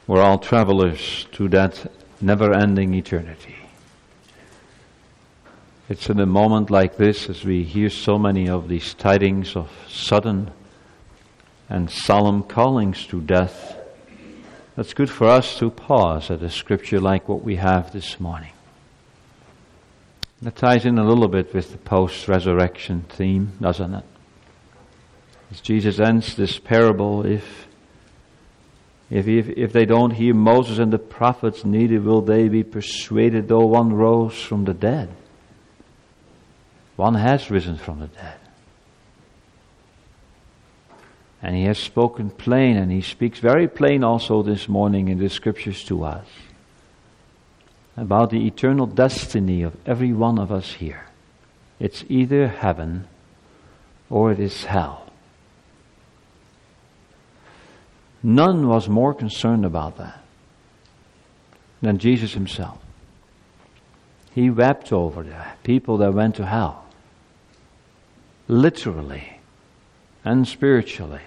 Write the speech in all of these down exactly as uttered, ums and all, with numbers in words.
We're all travelers to that never-ending eternity. It's in a moment like this, as we hear so many of these tidings of sudden and solemn callings to death, that's good for us to pause at a scripture like what we have this morning. That ties in a little bit with the post-resurrection theme, doesn't it? As Jesus ends this parable, if If, if if they don't hear Moses and the prophets, neither will they be persuaded, though one rose from the dead. One has risen from the dead. And he has spoken plain, and he speaks very plain also this morning in the scriptures to us about the eternal destiny of every one of us here. It's either heaven or it is hell. None was more concerned about that than Jesus himself. He wept over the people that went to hell, literally and spiritually.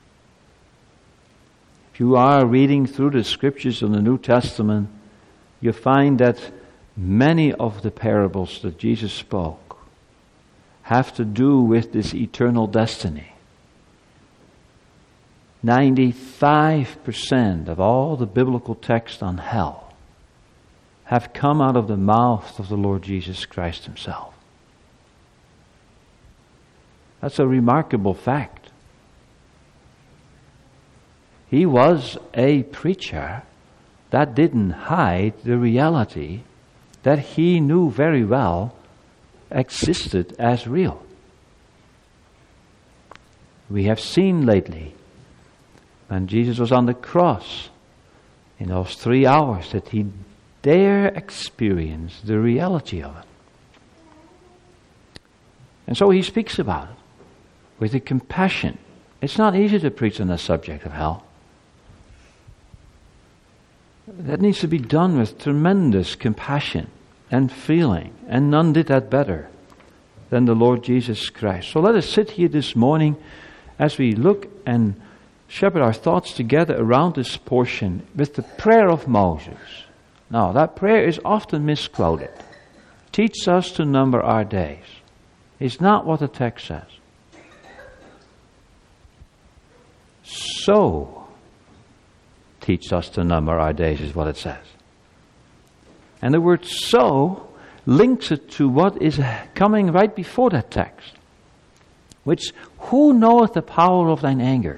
If you are reading through the scriptures of the New Testament, you find that many of the parables that Jesus spoke have to do with this eternal destiny. ninety-five percent of all the biblical text on hell have come out of the mouth of the Lord Jesus Christ himself. That's a remarkable fact. He was a preacher that didn't hide the reality that he knew very well existed as real. We have seen lately, when Jesus was on the cross, in those three hours, that he dare experience the reality of it. And so he speaks about it with a compassion. It's not easy to preach on the subject of hell. That needs to be done with tremendous compassion and feeling, and none did that better than the Lord Jesus Christ. So let us sit here this morning as we look and shepherd our thoughts together around this portion with the prayer of Moses. Now, that prayer is often misquoted. Teach us to number our days. It's not what the text says. So, teach us to number our days is what it says. And the word so links it to what is coming right before that text, which, who knoweth the power of thine anger?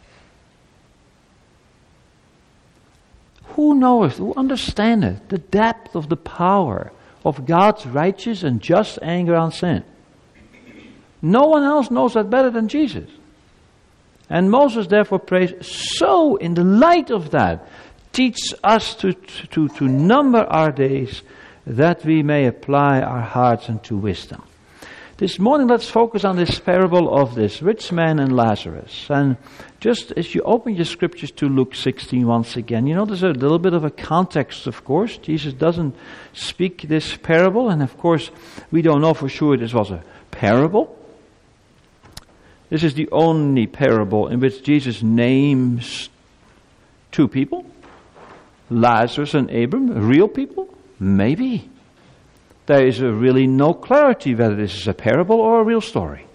Who knoweth, who understandeth the depth of the power of God's righteous and just anger on sin? No one else knows that better than Jesus. And Moses therefore prays, so in the light of that, teach us to, to, to number our days, that we may apply our hearts unto wisdom. This morning let's focus on this parable of this rich man and Lazarus. And just as you open your scriptures to Luke sixteen once again, you know there's a little bit of a context, of course. Jesus doesn't speak this parable, and of course we don't know for sure this was a parable. This is the only parable in which Jesus names two people, Lazarus and Abram, real people? Maybe. There is really no clarity whether this is a parable or a real story.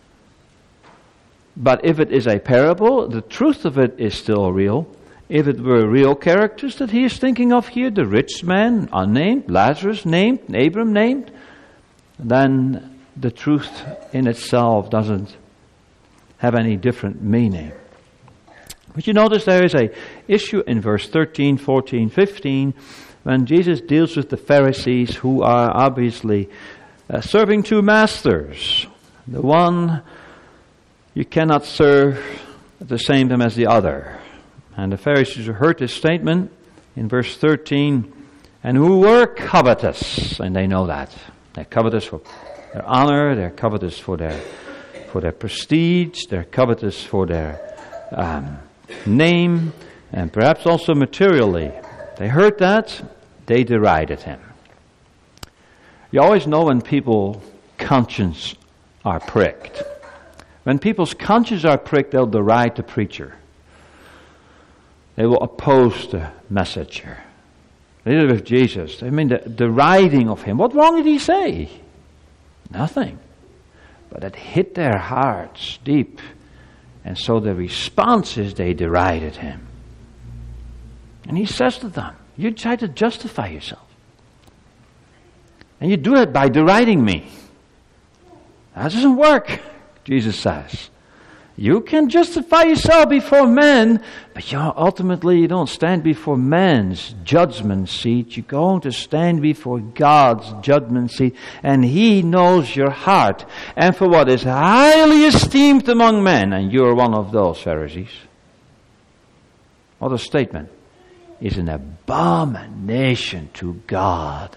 But if it is a parable, the truth of it is still real. If it were real characters that he is thinking of here, the rich man unnamed, Lazarus named, Abram named, then the truth in itself doesn't have any different meaning. But you notice there is a issue in verse thirteen, fourteen, fifteen, when Jesus deals with the Pharisees, who are obviously uh, serving two masters. The one you cannot serve at the same time as the other. And the Pharisees who heard this statement in verse thirteen, and who were covetous, and they know that. They're covetous for their honor, they're covetous for their for their prestige, they're covetous for their um, name, and perhaps also materially. They heard that, they derided him. You always know when people's conscience are pricked. When people's consciences are pricked, they'll deride the preacher. They will oppose the messenger. They did it with Jesus. I mean, the deriding of him. What wrong did he say? Nothing. But it hit their hearts deep. And so the response is they derided him. And he says to them, you try to justify yourself. And you do it by deriding me. That doesn't work, Jesus says. You can justify yourself before men, but you ultimately you don't stand before man's judgment seat. You're going to stand before God's judgment seat, and He knows your heart. And for what is highly esteemed among men, and you're one of those, Pharisees. What a statement. Is an abomination to God.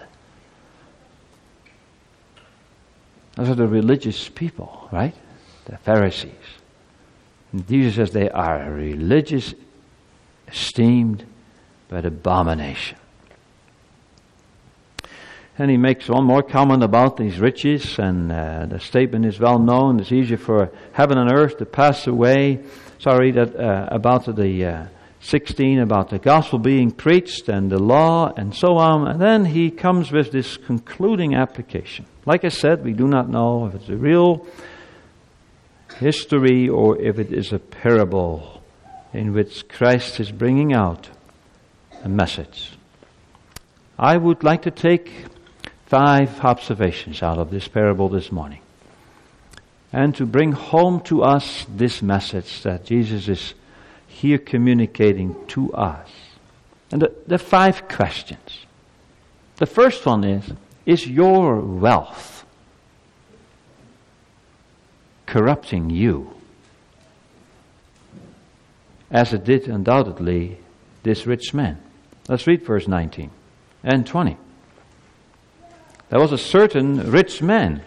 Those are the religious people, right? The Pharisees. And Jesus says they are religious, esteemed, but abomination. And he makes one more comment about these riches, and uh, the statement is well known. It's easier for heaven and earth to pass away. Sorry, that uh, about the uh, sixteen, about the gospel being preached and the law and so on. And then he comes with this concluding application. Like I said, we do not know if it's a real history or if it is a parable in which Christ is bringing out a message. I would like to take five observations out of this parable this morning and to bring home to us this message that Jesus is here communicating to us. And the, the five questions. The first one is, is your wealth corrupting you? As it did undoubtedly this rich man. Let's read verse nineteen and twenty. There was a certain rich man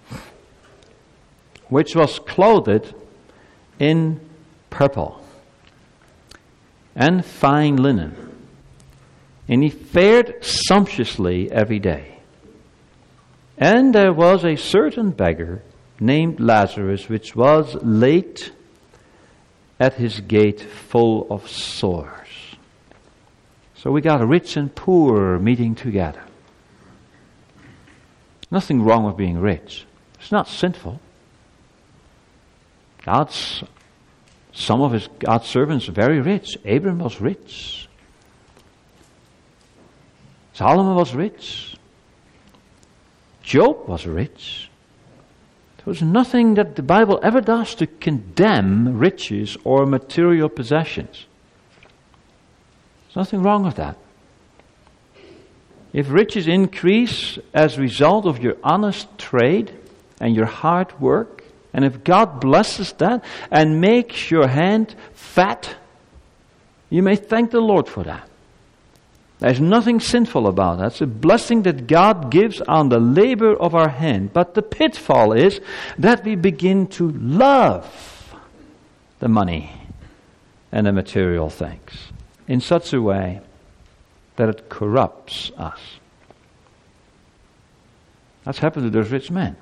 which was clothed in purple and fine linen, and he fared sumptuously every day. And there was a certain beggar named Lazarus, which was laid at his gate full of sores. So we got rich and poor meeting together. Nothing wrong with being rich. It's not sinful. God's Some of his God's servants are very rich. Abraham was rich. Solomon was rich. Job was rich. There was nothing that the Bible ever does to condemn riches or material possessions. There's nothing wrong with that. If riches increase as a result of your honest trade and your hard work, and if God blesses that and makes your hand fat, you may thank the Lord for that. There's nothing sinful about that. It's a blessing that God gives on the labor of our hand. But the pitfall is that we begin to love the money and the material things in such a way that it corrupts us. That's happened to those rich men.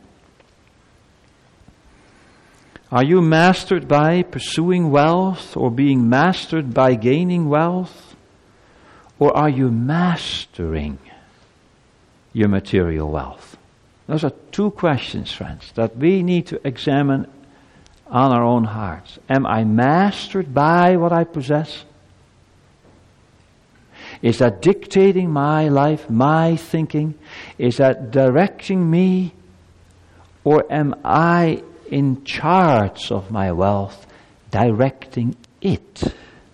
Are you mastered by pursuing wealth or being mastered by gaining wealth? Or are you mastering your material wealth? Those are two questions, friends, that we need to examine on our own hearts. Am I mastered by what I possess? Is that dictating my life, my thinking? Is that directing me? Or am I in charge of my wealth, directing it?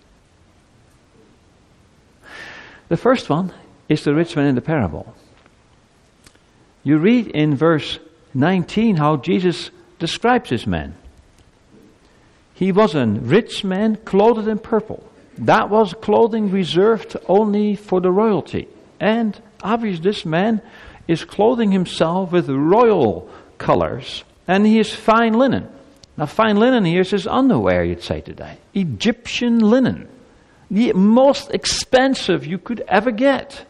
The first one is the rich man in the parable. You read in verse nineteen how Jesus describes this man. He was a rich man clothed in purple. That was clothing reserved only for the royalty. And obviously this man is clothing himself with royal colors. And he is fine linen. Now fine linen here is his underwear, you'd say today. Egyptian linen. The most expensive you could ever get.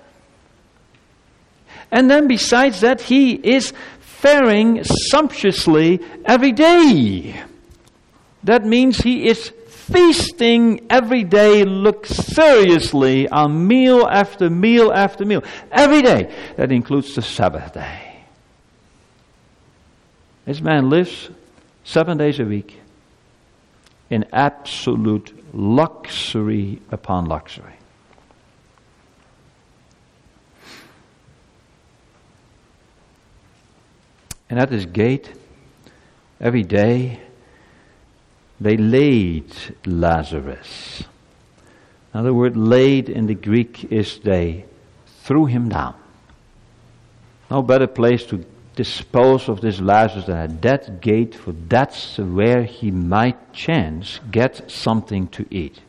And then besides that, he is faring sumptuously every day. That means he is feasting every day luxuriously on meal after meal after meal. Every day. That includes the Sabbath day. This man lives seven days a week in absolute luxury upon luxury. And at his gate, every day, they laid Lazarus. Now the word laid in the Greek is they threw him down. No better place to dispose of this Lazarus than at that gate, for that's where he might chance get something to eat.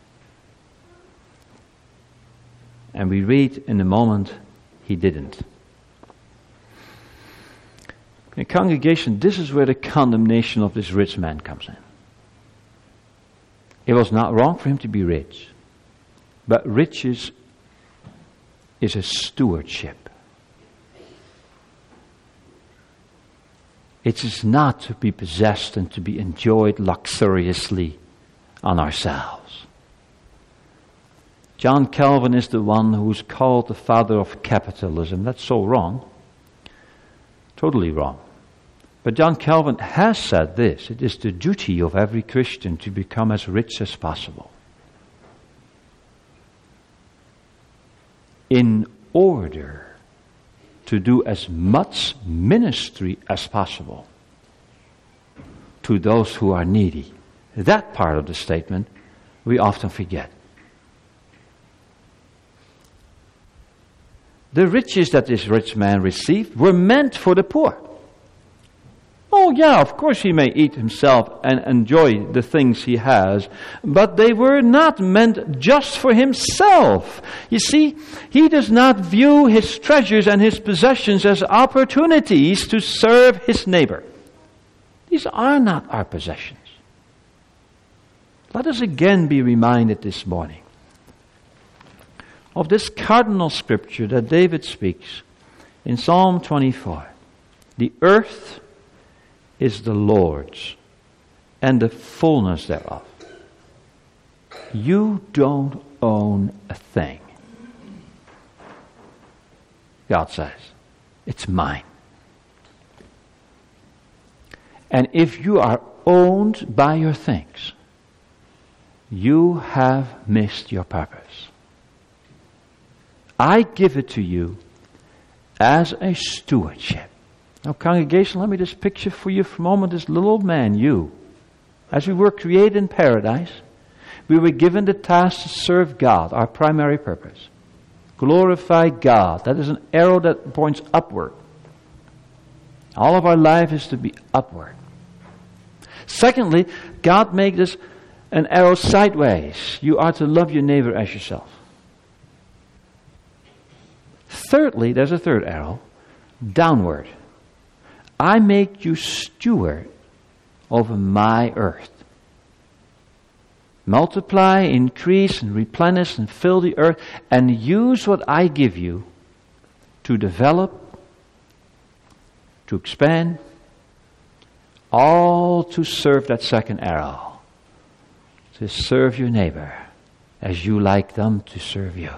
And we read in a moment, he didn't. In congregation, this is where the condemnation of this rich man comes in. It was not wrong for him to be rich, but riches is a stewardship. It is not to be possessed and to be enjoyed luxuriously on ourselves. John Calvin is the one who's called the father of capitalism. That's so wrong. Totally wrong. But John Calvin has said this: it is the duty of every Christian to become as rich as possible, in order to do as much ministry as possible to those who are needy. That part of the statement we often forget. The riches that this rich man received were meant for the poor. Oh yeah, of course he may eat himself and enjoy the things he has, but they were not meant just for himself. You see, he does not view his treasures and his possessions as opportunities to serve his neighbor. These are not our possessions. Let us again be reminded this morning of this cardinal scripture that David speaks in Psalm twenty-four. The earth is the Lord's, and the fullness thereof. You don't own a thing. God says, it's mine. And if you are owned by your things, you have missed your purpose. I give it to you as a stewardship. Now, congregation, let me just picture for you for a moment this little old man, you. As we were created in paradise, we were given the task to serve God, our primary purpose. Glorify God. That is an arrow that points upward. All of our life is to be upward. Secondly, God made us an arrow sideways. You are to love your neighbor as yourself. Thirdly, there's a third arrow, downward. I make you steward over my earth. Multiply, increase, and replenish, and fill the earth, and use what I give you to develop, to expand, all to serve that second arrow, to serve your neighbor as you like them to serve you.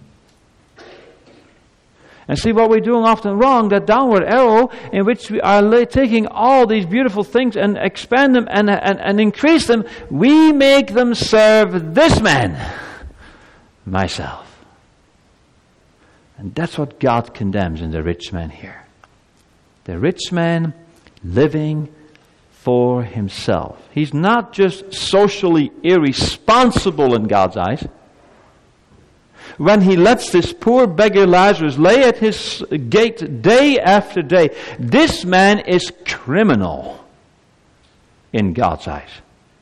And see what we're doing often wrong, that downward arrow in which we are la- taking all these beautiful things and expand them and, and, and increase them, we make them serve this man, myself. And that's what God condemns in the rich man here. The rich man living for himself. He's not just socially irresponsible in God's eyes. When he lets this poor beggar Lazarus lay at his gate day after day, this man is criminal in God's eyes.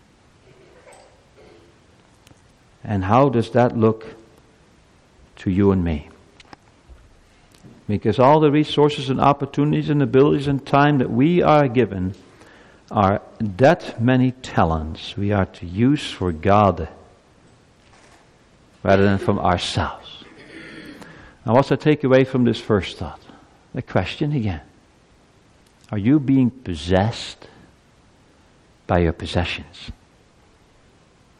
And how does that look to you and me? Because all the resources and opportunities and abilities and time that we are given are that many talents we are to use for God rather than from ourselves. Now, what's the takeaway from this first thought? The question again. Are you being possessed by your possessions?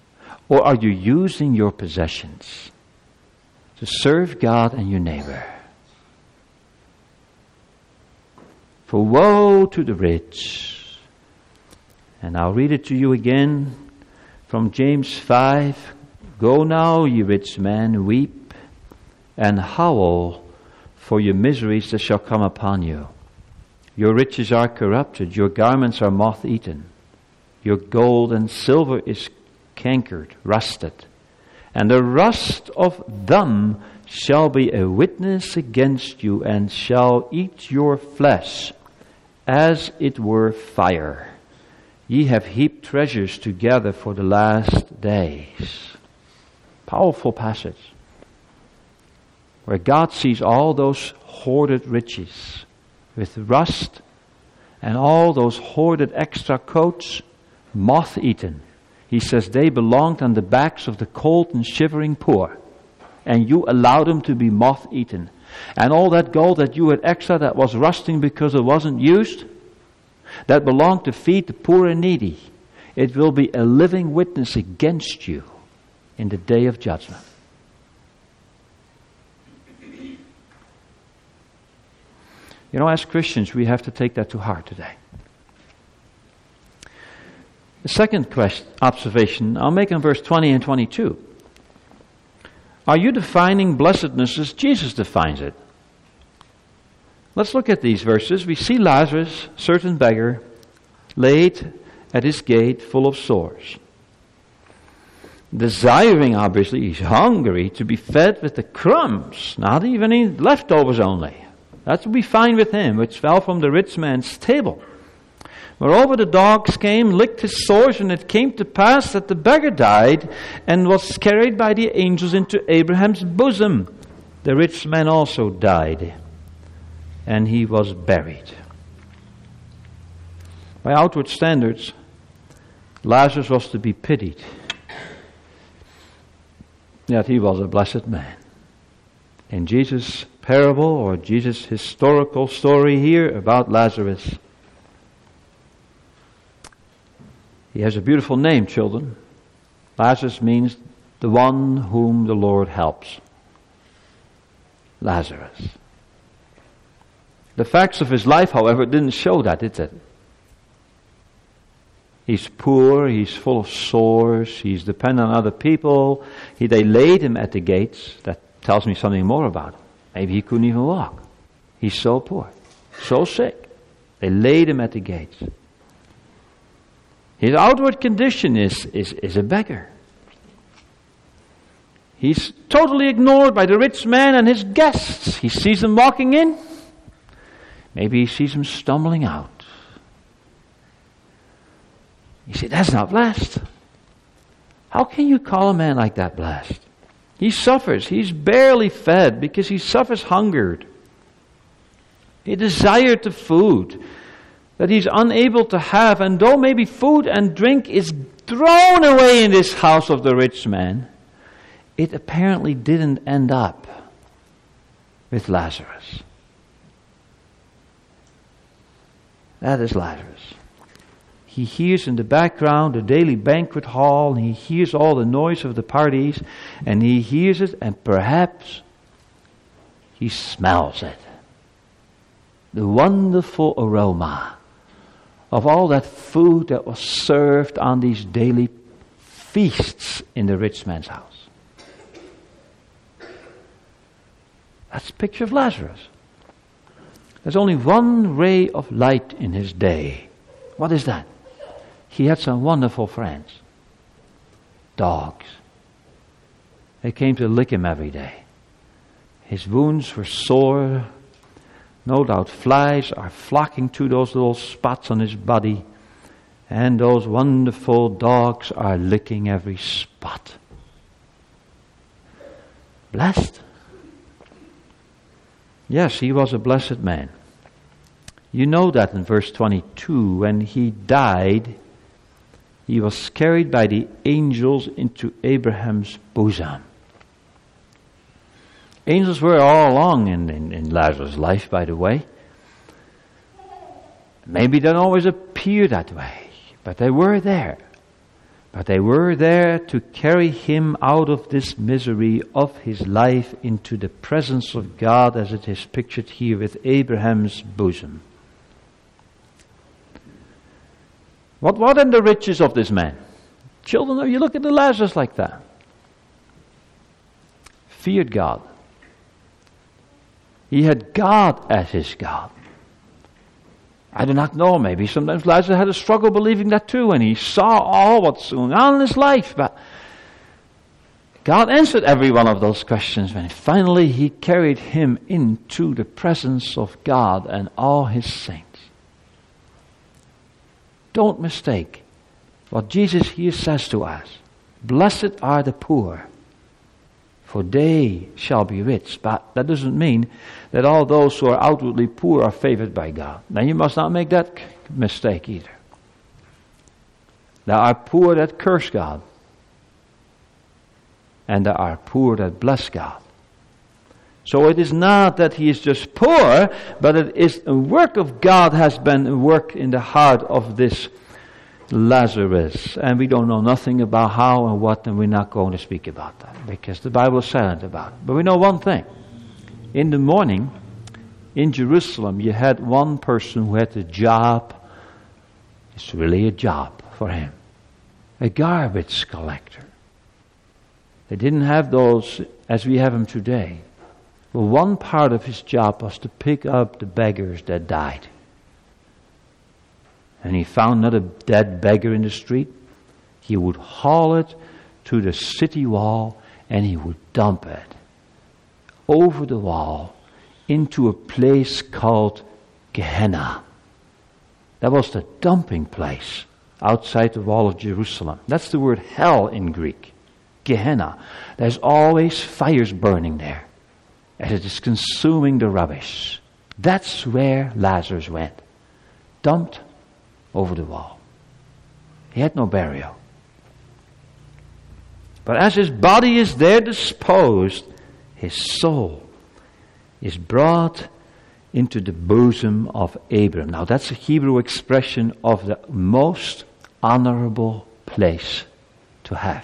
Or are you using your possessions to serve God and your neighbor? For woe to the rich. And I'll read it to you again from James five. Go now, ye rich men, weep and howl for your miseries that shall come upon you. Your riches are corrupted, your garments are moth-eaten. Your gold and silver is cankered, rusted. And the rust of them shall be a witness against you, and shall eat your flesh, as it were fire. Ye have heaped treasures together for the last days. Powerful passage, where God sees all those hoarded riches with rust, and all those hoarded extra coats moth-eaten. He says they belonged on the backs of the cold and shivering poor, and you allowed them to be moth-eaten. And all that gold that you had extra that was rusting because it wasn't used, that belonged to feed the poor and needy, it will be a living witness against you in the day of judgment. You know, as Christians, we have to take that to heart today. The second question, observation I'll make in verse twenty and twenty-two. Are you defining blessedness as Jesus defines it? Let's look at these verses. We see Lazarus, certain beggar, laid at his gate full of sores. Desiring, obviously, he's hungry to be fed with the crumbs, not even any leftovers only. That would be fine with him, which fell from the rich man's table. Moreover, the dogs came, licked his sores, and it came to pass that the beggar died and was carried by the angels into Abraham's bosom. The rich man also died, and he was buried. By outward standards, Lazarus was to be pitied. Yet he was a blessed man. In Jesus' parable, or Jesus' historical story here about Lazarus, he has a beautiful name, children. Lazarus means the one whom the Lord helps. Lazarus. The facts of his life, however, didn't show that, did it? He's poor, he's full of sores, he's dependent on other people. He, they laid him at the gates. That tells me something more about him. Maybe he couldn't even walk. He's so poor, so sick. They laid him at the gates. His outward condition is, is, is a beggar. He's totally ignored by the rich man and his guests. He sees them walking in. Maybe he sees them stumbling out. You say, that's not blessed. How can you call a man like that blessed? He suffers. He's barely fed because he suffers hungered. He desired the food that he's unable to have, and though maybe food and drink is thrown away in this house of the rich man, it apparently didn't end up with Lazarus. That is Lazarus. He hears in the background the daily banquet hall, and he hears all the noise of the parties, and he hears it, and perhaps he smells it. The wonderful aroma of all that food that was served on these daily feasts in the rich man's house. That's a picture of Lazarus. There's only one ray of light in his day. What is that? He had some wonderful friends. Dogs. They came to lick him every day. His wounds were sore. No doubt flies are flocking to those little spots on his body, and those wonderful dogs are licking every spot. Blessed. Yes, he was a blessed man. You know that in verse twenty-two, when he died, he was carried by the angels into Abraham's bosom. Angels were all along in, in, in Lazarus' life, by the way. Maybe they don't always appear that way, but they were there. But they were there to carry him out of this misery of his life into the presence of God, as it is pictured here with Abraham's bosom. What were then the riches of this man? Children, you look at the Lazarus like that. Feared God. He had God as his God. I do not know, maybe sometimes Lazarus had a struggle believing that too, and he saw all what's going on in his life. But God answered every one of those questions when finally he carried him into the presence of God and all his saints. Don't mistake what Jesus here says to us. Blessed are the poor, for they shall be rich. But that doesn't mean that all those who are outwardly poor are favored by God. Now you must not make that mistake either. There are poor that curse God. And there are poor that bless God. So it is not that he is just poor, but it is a work of God has been worked in the heart of this Lazarus. And we don't know nothing about how and what, and we're not going to speak about that because the Bible is silent about it. But we know one thing. In the morning, in Jerusalem, you had one person who had a job. It's really a job for him. A garbage collector. They didn't have those as we have them today. Well, one part of his job was to pick up the beggars that died. And he found not a dead beggar in the street. He would haul it to the city wall and he would dump it over the wall into a place called Gehenna. That was the dumping place outside the wall of Jerusalem. That's the word hell in Greek. Gehenna. There's always fires burning there as it is consuming the rubbish. That's where Lazarus went. Dumped over the wall. He had no burial. But as his body is there disposed, his soul is brought into the bosom of Abraham. Now that's a Hebrew expression of the most honorable place to have.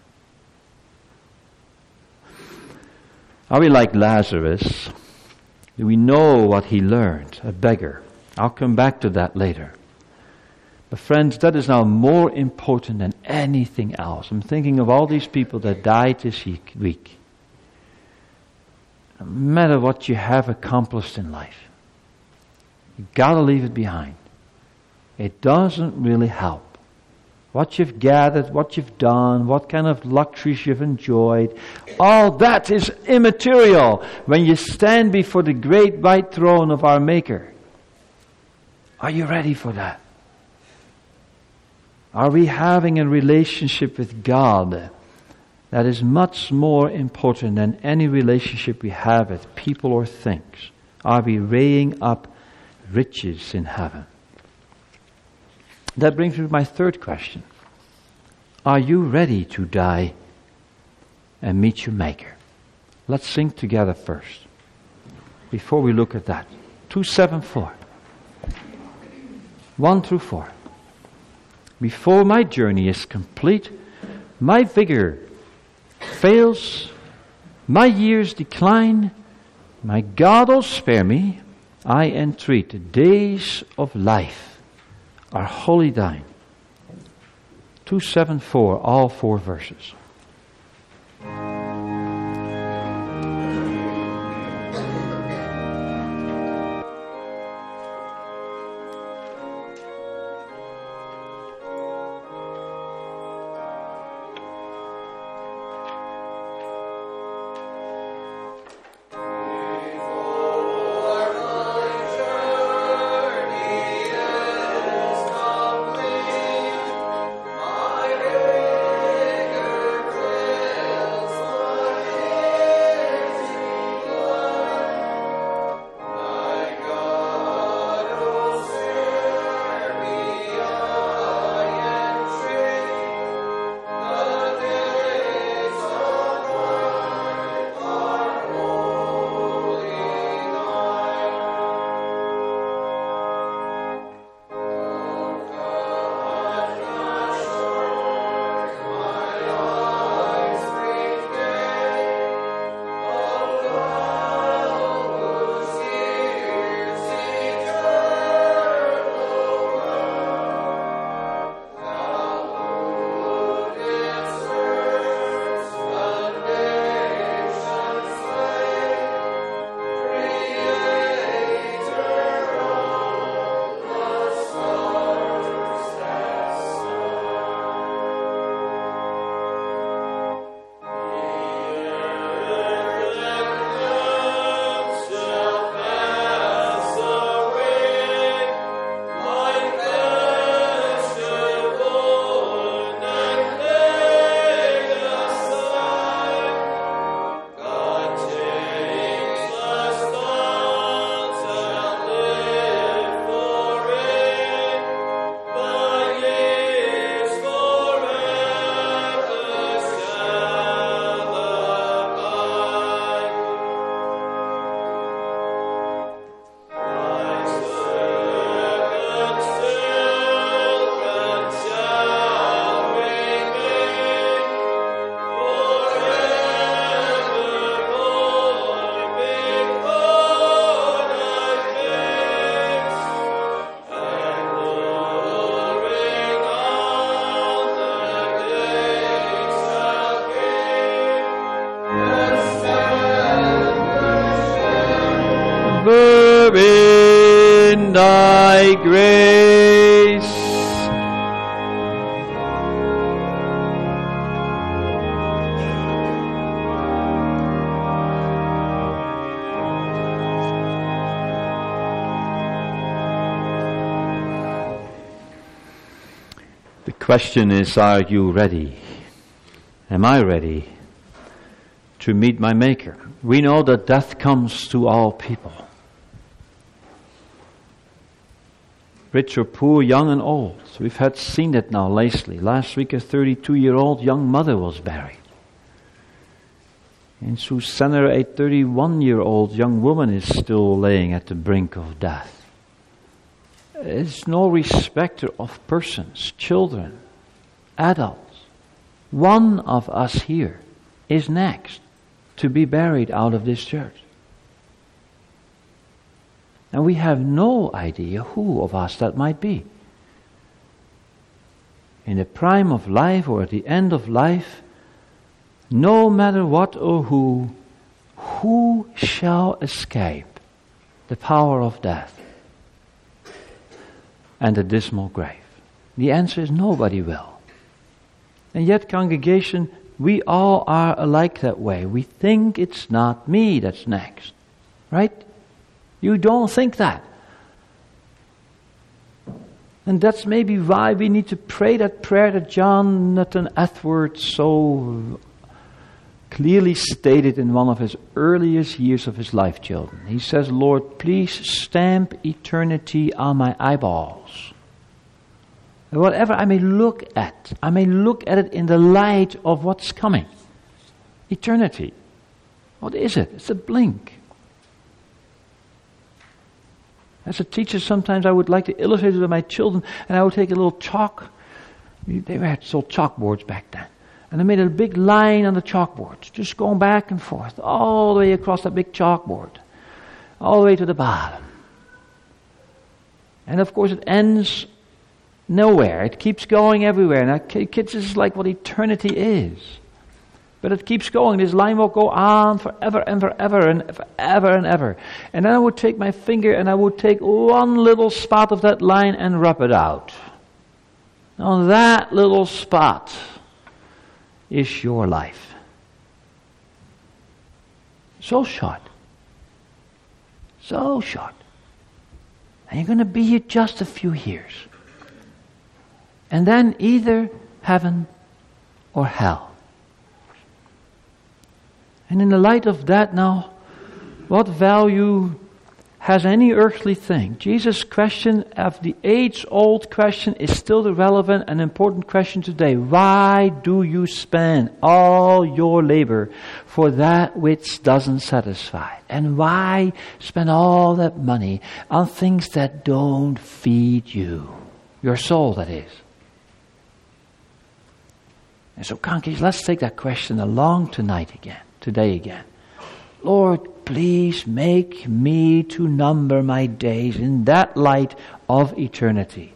Are we like Lazarus? Do we know what he learned? A beggar. I'll come back to that later. But friends, that is now more important than anything else. I'm thinking of all these people that died this week. No matter what you have accomplished in life, you've got to leave it behind. It doesn't really help. What you've gathered, what you've done, what kind of luxuries you've enjoyed, all that is immaterial when you stand before the great white throne of our Maker. Are you ready for that? Are we having a relationship with God that is much more important than any relationship we have with people or things? Are we laying up riches in heaven? That brings me to my third question. Are you ready to die and meet your Maker? Let's sing together first, before we look at that. two seventy-four. one through four. Before my journey is complete, my vigor fails, my years decline. My God, oh spare me, I entreat. The days of life are wholly thine. two seventy-four, all four verses. in thy grace. The question is, are you ready? Am I ready to meet my Maker? We know that death comes to all people. Rich or poor, young and old. We've had seen it now lately. Last week a thirty-two-year-old young mother was buried. In Sioux Center, a thirty-one-year-old young woman is still laying at the brink of death. It's no respecter of persons, children, adults. One of us here is next to be buried out of this church. And we have no idea who of us that might be. In the prime of life or at the end of life, no matter what or who, who shall escape the power of death and the dismal grave? The answer is nobody will. And yet, congregation, we all are alike that way. We think it's not me that's next. Right? You don't think that. And that's maybe why we need to pray that prayer that Jonathan Edwards so clearly stated in one of his earliest years of his life, children. He says, Lord, please stamp eternity on my eyeballs. And whatever I may look at, I may look at it in the light of what's coming. Eternity. What is it? It's a blink. As a teacher, sometimes I would like to illustrate it with my children, and I would take a little chalk. They had sold chalkboards back then. And I made a big line on the chalkboard, just going back and forth, all the way across that big chalkboard, all the way to the bottom. And of course it ends nowhere. It keeps going everywhere. Now, kids, this is like what eternity is. But it keeps going. This line will go on forever and forever and forever and ever. And then I would take my finger and I would take one little spot of that line and rub it out. Now that little spot is your life. So short. So short. And you're going to be here just a few years. And then either heaven or hell. And in the light of that now, what value has any earthly thing? Jesus' question of the age-old question is still the relevant and important question today. Why do you spend all your labor for that which doesn't satisfy? And why spend all that money on things that don't feed you? Your soul, that is. And so, congregation, let's take that question along tonight again, today again. Lord, please make me to number my days in that light of eternity.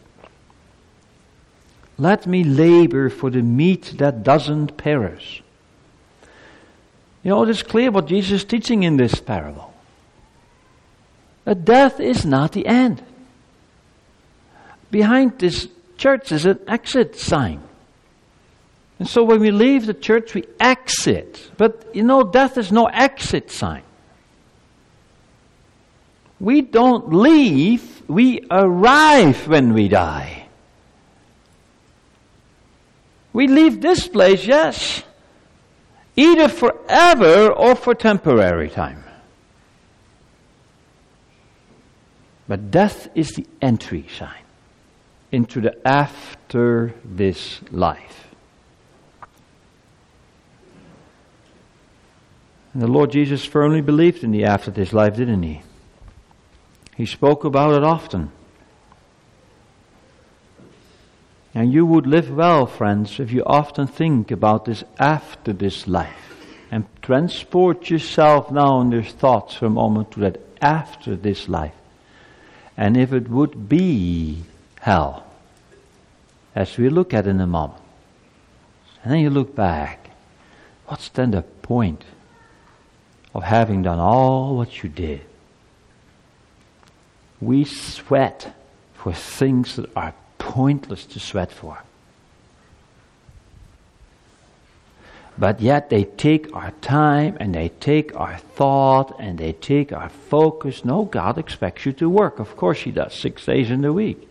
Let me labor for the meat that doesn't perish. You know, it is clear what Jesus is teaching in this parable. That death is not the end. Behind this church is an exit sign. And so when we leave the church, we exit. But, you know, death is no exit sign. We don't leave, we arrive when we die. We leave this place, yes, either forever or for temporary time. But death is the entry sign into the after this life. And the Lord Jesus firmly believed in the after this life, didn't he? He spoke about it often. And you would live well, friends, if you often think about this after this life. And transport yourself now in your thoughts for a moment to that after this life. And if it would be hell, as we look at in a moment, and then you look back, what's then the point of having done all what you did? We sweat for things that are pointless to sweat for. But yet they take our time and they take our thought and they take our focus. No, God expects you to work. Of course He does, six days in the week.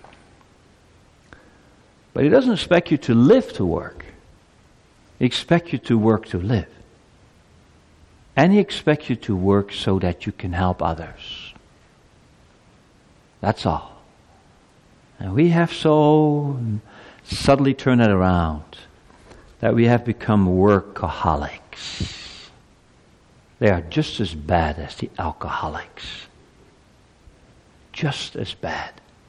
But He doesn't expect you to live to work. He expects you to work to live. And He expects you to work so that you can help others. That's all. And we have so subtly turned it around that we have become workaholics. They are just as bad as the alcoholics. Just as bad.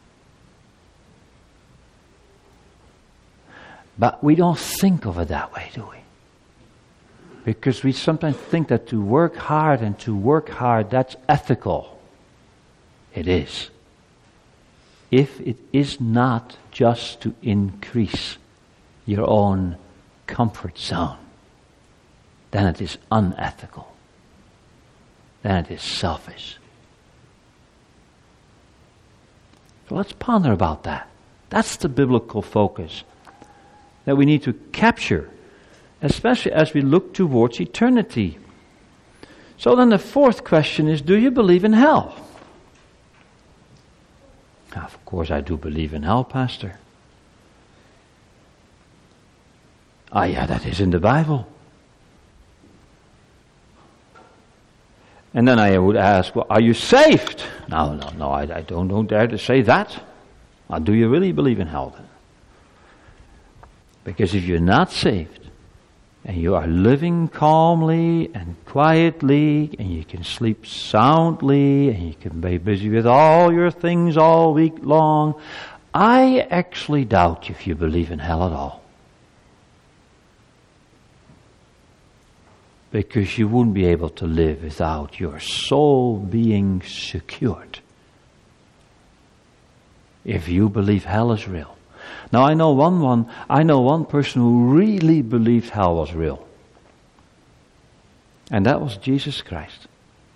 But we don't think of it that way, do we? Because we sometimes think that to work hard and to work hard, that's ethical. It is. If it is not just to increase your own comfort zone, then it is unethical. Then it is selfish. So let's ponder about that. That's the biblical focus that we need to capture, especially as we look towards eternity. So then the fourth question is, do you believe in hell? Now, of course I do believe in hell, Pastor. Ah, yeah, that is in the Bible. And then I would ask, well, are you saved? No, no, no, I, I don't, don't dare to say that. Now, do you really believe in hell then? Because if you're not saved, and you are living calmly and quietly, and you can sleep soundly, and you can be busy with all your things all week long, I actually doubt if you believe in hell at all. Because you wouldn't be able to live without your soul being secured. If you believe hell is real. Now I know one one, I know one person who really believed hell was real. And that was Jesus Christ.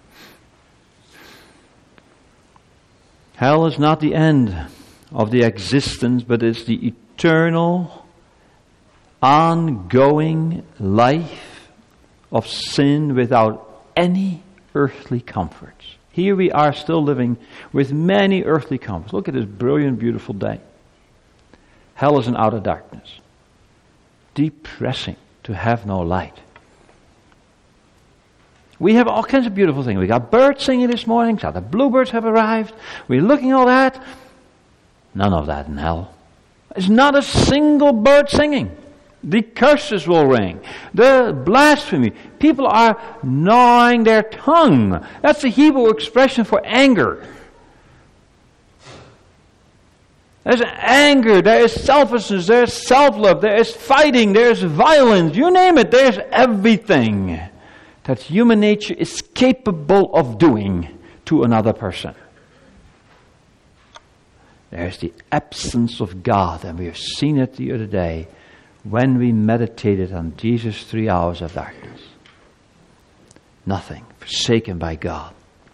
Hell is not the end of the existence, but it's the eternal, ongoing life of sin without any earthly comforts. Here we are still living with many earthly comforts. Look at this brilliant, beautiful day. Hell is an outer darkness. Depressing to have no light. We have all kinds of beautiful things. We got birds singing this morning. So the bluebirds have arrived. We're looking at all that. None of that in hell. There's not a single bird singing. The curses will ring. The blasphemy. People are gnawing their tongue. That's the Hebrew expression for anger. There's anger, there is selfishness, there is self-love, there is fighting, there is violence, you name it, there's everything that human nature is capable of doing to another person. There's the absence of God, and we have seen it the other day when we meditated on Jesus' three hours of darkness. Nothing, forsaken by God.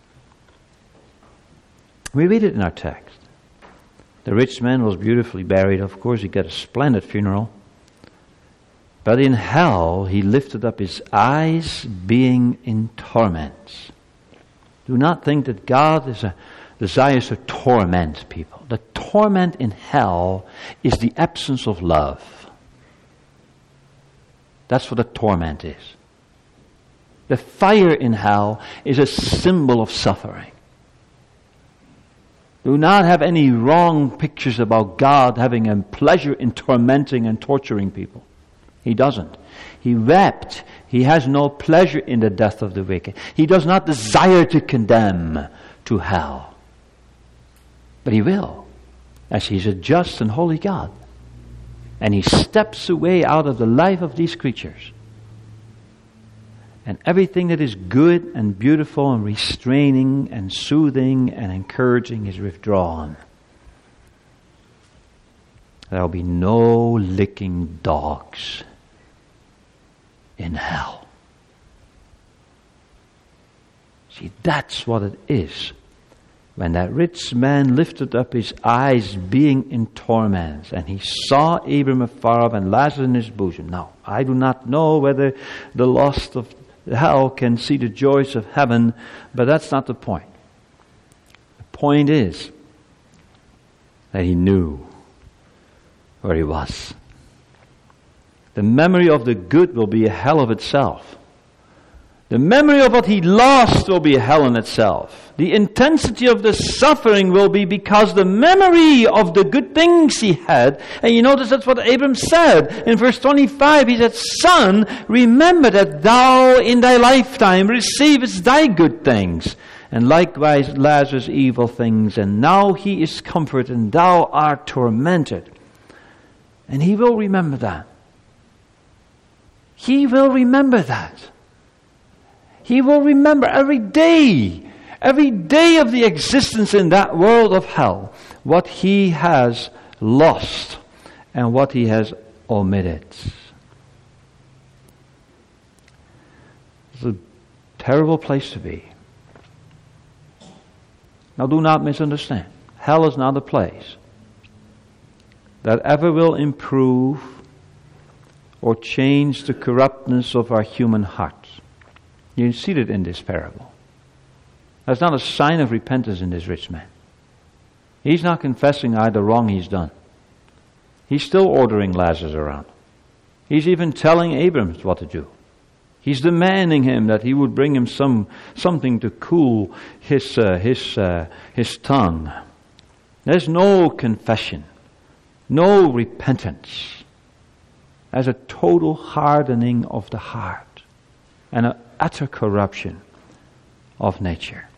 We read it in our text. The rich man was beautifully buried. Of course, he got a splendid funeral. But in hell, he lifted up his eyes, being in torments. Do not think that God is a, desires to torment people. The torment in hell is the absence of love. That's what the torment is. The fire in hell is a symbol of suffering. Do not have any wrong pictures about God having a pleasure in tormenting and torturing people. He doesn't. He wept. He has no pleasure in the death of the wicked. He does not desire to condemn to hell. But He will, as He's a just and holy God. And He steps away out of the life of these creatures. And everything that is good and beautiful and restraining and soothing and encouraging is withdrawn. There will be no licking dogs in hell. See, that's what it is when that rich man lifted up his eyes being in torment, and he saw Abram afar off and Lazarus in his bosom. Now, I do not know whether the lost of hell can see the joys of heaven, but that's not the point. The point is that he knew where he was. The memory of the good will be a hell of itself. The memory of what he lost will be a hell in itself. The intensity of the suffering will be because the memory of the good things he had. And you notice that's what Abram said. In verse twenty-five, he said, Son, remember that thou in thy lifetime receivest thy good things, and likewise Lazarus evil things, and now he is comforted, and thou art tormented. And he will remember that. He will remember that. He will remember every day, every day of the existence in that world of hell, what he has lost and what he has omitted. It's a terrible place to be. Now do not misunderstand. Hell is not a place that ever will improve or change the corruptness of our human hearts. You see it in this parable. There's not a sign of repentance in this rich man. He's not confessing either wrong he's done. He's still ordering Lazarus around. He's even telling Abram what to do. He's demanding him that he would bring him some something to cool his uh, his uh, his tongue. There's no confession, no repentance. There's a total hardening of the heart and an utter corruption of nature.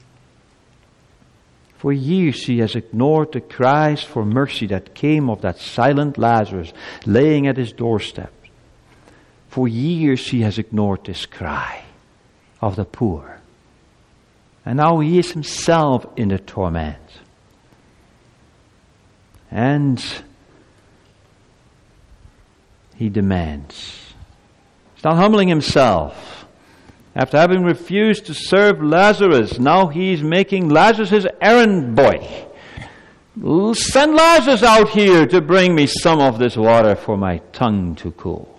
For years he has ignored the cries for mercy that came of that silent Lazarus laying at his doorstep. For years he has ignored this cry of the poor. And now he is himself in the torment. And he demands. He's not humbling himself. After having refused to serve Lazarus, now he's making Lazarus his errand boy. Send Lazarus out here to bring me some of this water for my tongue to cool.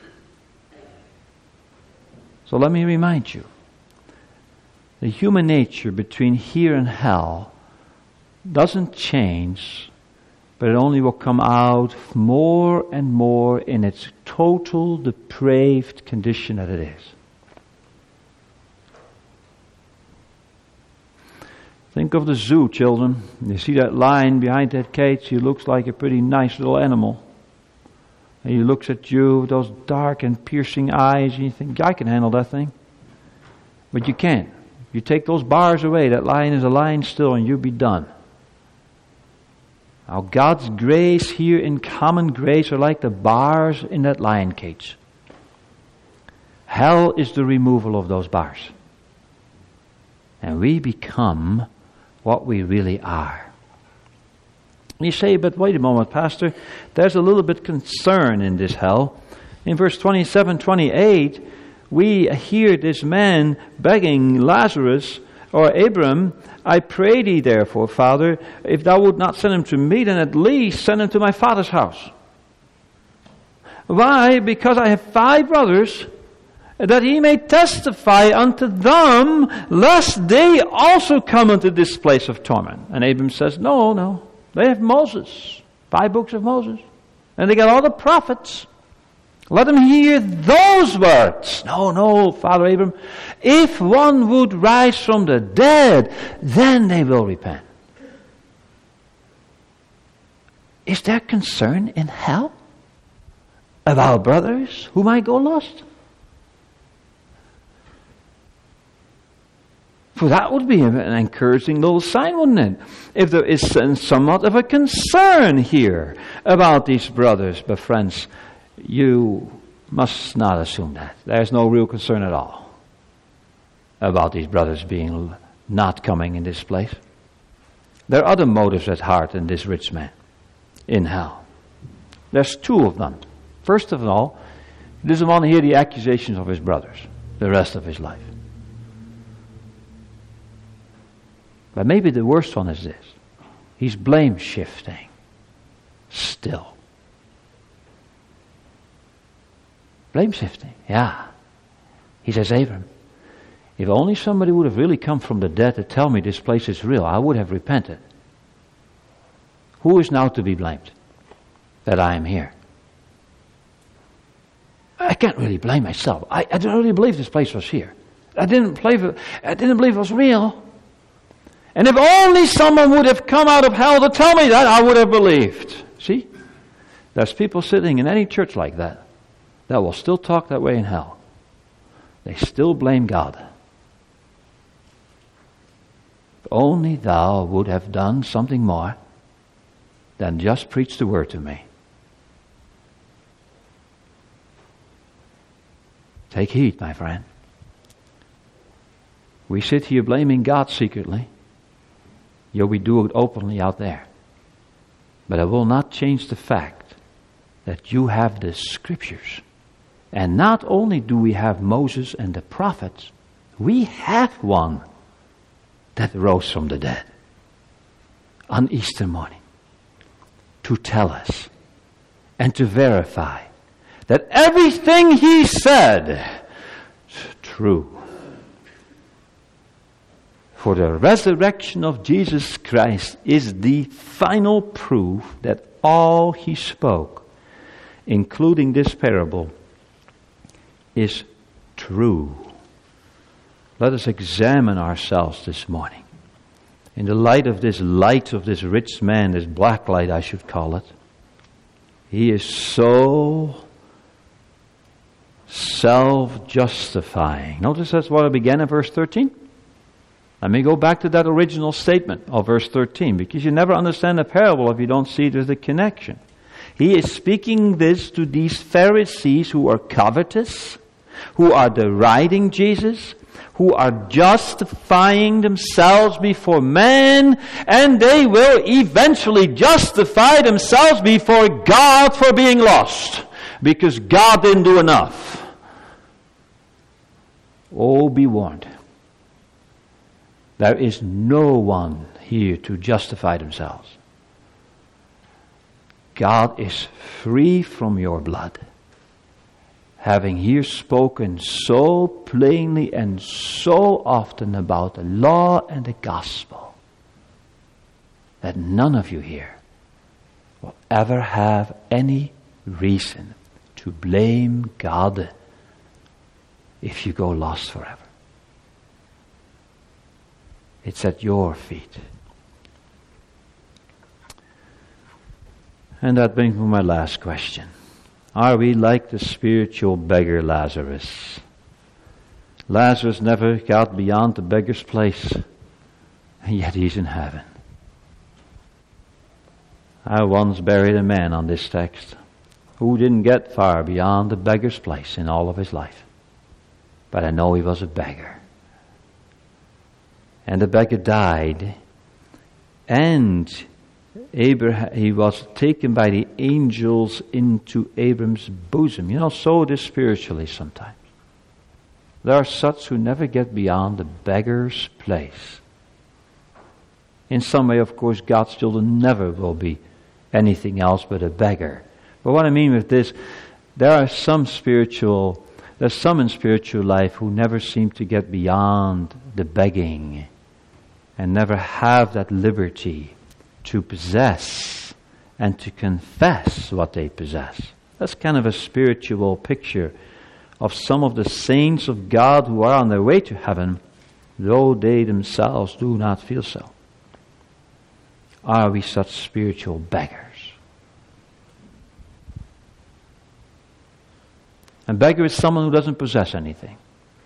So let me remind you, the human nature between here and hell doesn't change, but it only will come out more and more in its total depraved condition that it is. Think of the zoo, children. You see that lion behind that cage? He looks like a pretty nice little animal. And he looks at you with those dark and piercing eyes, and you think, I can handle that thing. But you can't. You take those bars away, that lion is a lion still, and you'll be done. Now, God's grace here in common grace are like the bars in that lion cage. Hell is the removal of those bars. And we become what we really are. You say, but wait a moment, Pastor, there's a little bit concern in this hell. In verse twenty-seven, twenty-eight, we hear this man begging Lazarus, or Abram, I pray thee therefore, Father, if thou would not send him to me, then at least send him to my father's house. Why? Because I have five brothers, that he may testify unto them, lest they also come into this place of torment. And Abram says, no, no. They have Moses, five books of Moses. And they got all the prophets. Let them hear those words. No, no, Father Abram. If one would rise from the dead, then they will repent. Is there concern in hell about brothers who might go lost? For that would be an encouraging little sign, wouldn't it? If there is somewhat of a concern here about these brothers. But friends, you must not assume that. There's no real concern at all about these brothers being not coming in this place. There are other motives at heart in this rich man in hell. There's two of them. First of all, he doesn't want to hear the accusations of his brothers the rest of his life. But maybe the worst one is this. He's blame shifting. Still. Blame shifting, yeah. He says, Abram, if only somebody would have really come from the dead to tell me this place is real, I would have repented. Who is now to be blamed? That I am here. I can't really blame myself. I, I don't really believe this place was here. I didn't believe it, I didn't believe it was real. And if only someone would have come out of hell to tell me that, I would have believed. See? There's people sitting in any church like that that will still talk that way in hell. They still blame God. If only thou would have done something more than just preach the word to me. Take heed, my friend. We sit here blaming God secretly. Yeah, we do it openly out there. But it will not change the fact that you have the scriptures. And not only do we have Moses and the prophets, we have one that rose from the dead on Easter morning to tell us and to verify that everything he said is true. For the resurrection of Jesus Christ is the final proof that all he spoke, including this parable, is true. Let us examine ourselves this morning. In the light of this light of this rich man, this black light I should call it, he is so self-justifying. Notice that's what I began in verse thirteen. Let me go back to that original statement of verse thirteen, because you never understand a parable if you don't see there's a connection. He is speaking this to these Pharisees who are covetous, who are deriding Jesus, who are justifying themselves before men, and they will eventually justify themselves before God for being lost, because God didn't do enough. Oh, be warned. There is no one here to justify themselves. God is free from your blood, having here spoken so plainly and so often about the law and the gospel, that none of you here will ever have any reason to blame God if you go lost forever. It's at your feet. And that brings me to my last question. Are we like the spiritual beggar Lazarus? Lazarus never got beyond the beggar's place, and yet he's in heaven. I once buried a man on this text who didn't get far beyond the beggar's place in all of his life. But I know he was a beggar. And the beggar died, and Abraham, he was taken by the angels into Abram's bosom. You know, so it is spiritually sometimes. There are such who never get beyond the beggar's place. In some way, of course, God's children never will be anything else but a beggar. But what I mean with this, there are some spiritual, there's some in spiritual life who never seem to get beyond the begging and never have that liberty to possess and to confess what they possess. That's kind of a spiritual picture of some of the saints of God who are on their way to heaven, though they themselves do not feel so. Are we such spiritual beggars? A beggar is someone who doesn't possess anything.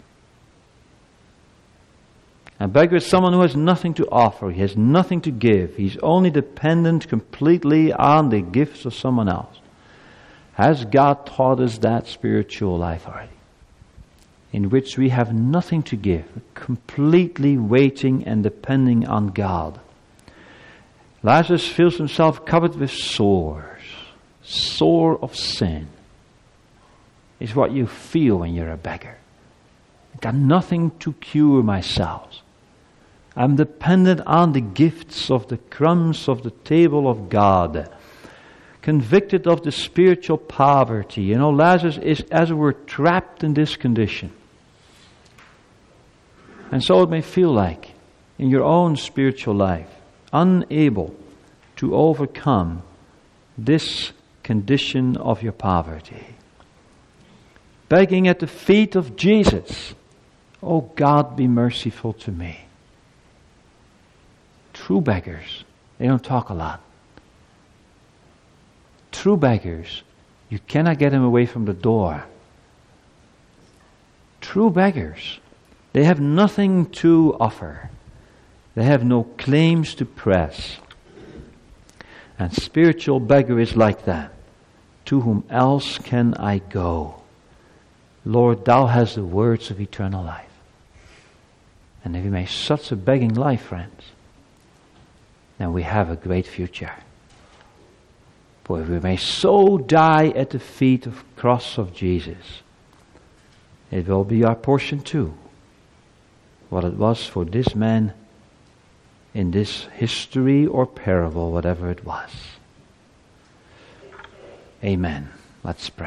A beggar is someone who has nothing to offer. He has nothing to give. He's only dependent completely on the gifts of someone else. Has God taught us that spiritual life already? In which we have nothing to give, completely waiting and depending on God. Lazarus feels himself covered with sores. Sore of sin is what you feel when you're a beggar. I've got nothing to cure myself. I'm dependent on the gifts of the crumbs of the table of God. Convicted of the spiritual poverty. You know, Lazarus is, as it were, trapped in this condition. And so it may feel like, in your own spiritual life, unable to overcome this condition of your poverty. Begging at the feet of Jesus, "Oh God, be merciful to me." True beggars, they don't talk a lot. True beggars, you cannot get them away from the door. True beggars, they have nothing to offer. They have no claims to press. And spiritual beggar is like that. To whom else can I go? Lord, Thou hast the words of eternal life. And if we make such a begging life, friends, then we have a great future. For if we may so die at the feet of the cross of Jesus, it will be our portion too, what it was for this man in this history or parable, whatever it was. Amen. Let's pray.